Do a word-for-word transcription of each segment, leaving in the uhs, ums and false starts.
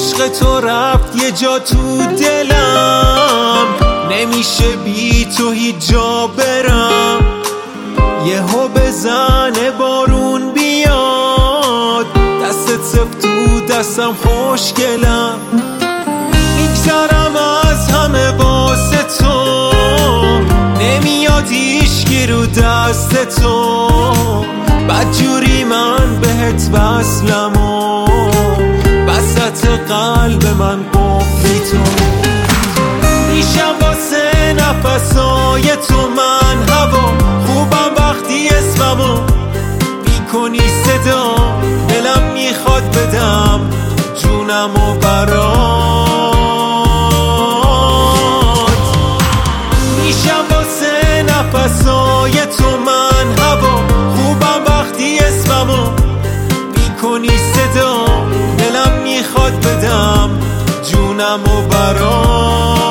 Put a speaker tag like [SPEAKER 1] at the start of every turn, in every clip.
[SPEAKER 1] عشق تو رفت یه جا تو دلم، نمیشه بی تو هیچ جا برم. یهو بزنه بارون بیاد، دستت سفت تو دستم خوشگلم. میگذرم از همه واسه تو، نمیاد هیچکی رو دست تو. بدجوری من بهت وصلم و وسط قلب من قفلی تو. میشم واسه نفسای تو من هوا، خوبم وقتی اسممو میکنی صدا. دلم میخواد بدم جونمو برات. میشم واسه نفسای تو من هوا، خوبم وقتی اسممو میکنی صدا. دلم میخواد بدم جونمو برات.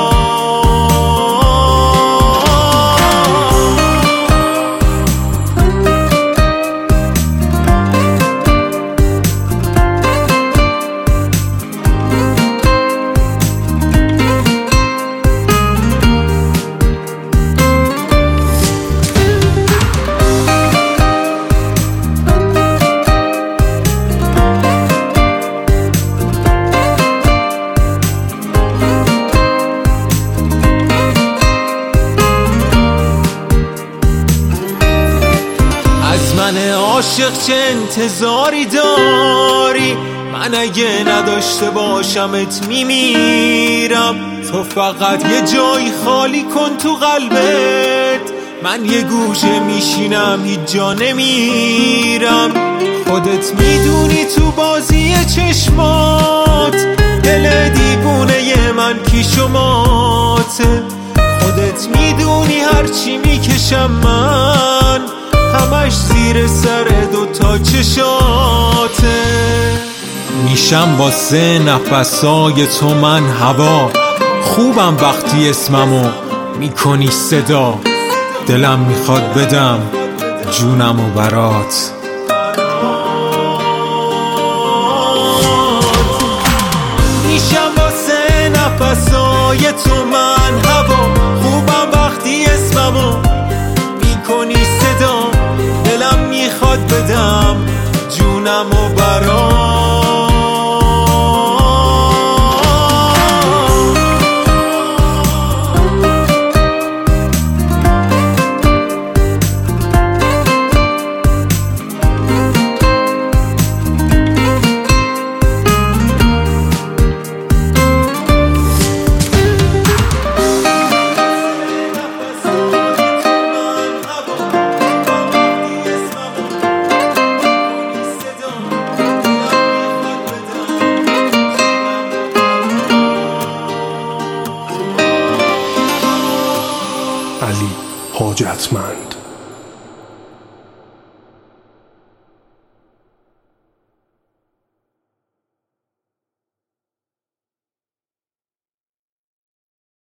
[SPEAKER 1] من عاشق چه انتظاری داری؟ من اگه نداشته باشمت میمیرم. تو فقط یه جای خالی کن تو قلبت، من یه گوشه میشینم هیچ جا نمیرم. خودت میدونی تو بازی چشمات دل دیوونه من کی شماته. خودت میدونی هرچی میکشم من همش زیر سر دوتا چشاته. میشم واسه نفسای تو من هوا، خوبم وقتی اسممو میکنی صدا. دلم میخواد بدم جونمو برات. میشم واسه نفسای تو من هوا، خوبم وقتی اسممو میکنی صدا. دلم میخواد بدم جونمو برات.
[SPEAKER 2] علی حاجتمند.